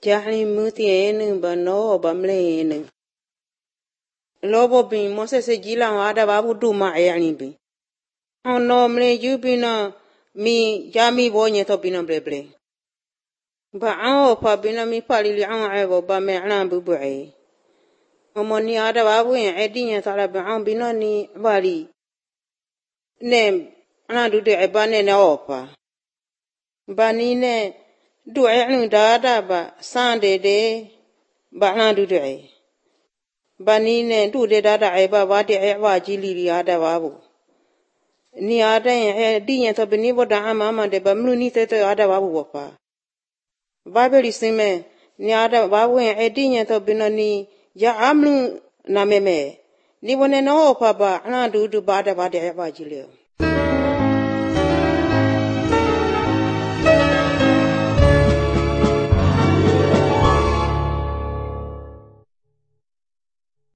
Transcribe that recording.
Jahli mutienu bano bamlenu. Lobo bin Moses jila ada babu duma ayani bin. Ono mle jubina mi jami bonye to bina bleble. Ba ao pa bina mi palili an ebo ba me an bubuai. Omoni ada babu en edinya tala ba an bina ni bali. Ne ana dude ebane na opa. Bani ne du anu dada ba sande de ba ana dude. Bani ne du de dada eba ba de eba jili ada babu. Ni ada en dinya to bini boda ama de ba mlu ni te ada babu opa. Babeli sime ni ada babu en dinya to binani ya amlu na meme. Ni wone no opa ba ana du ba de eba jili.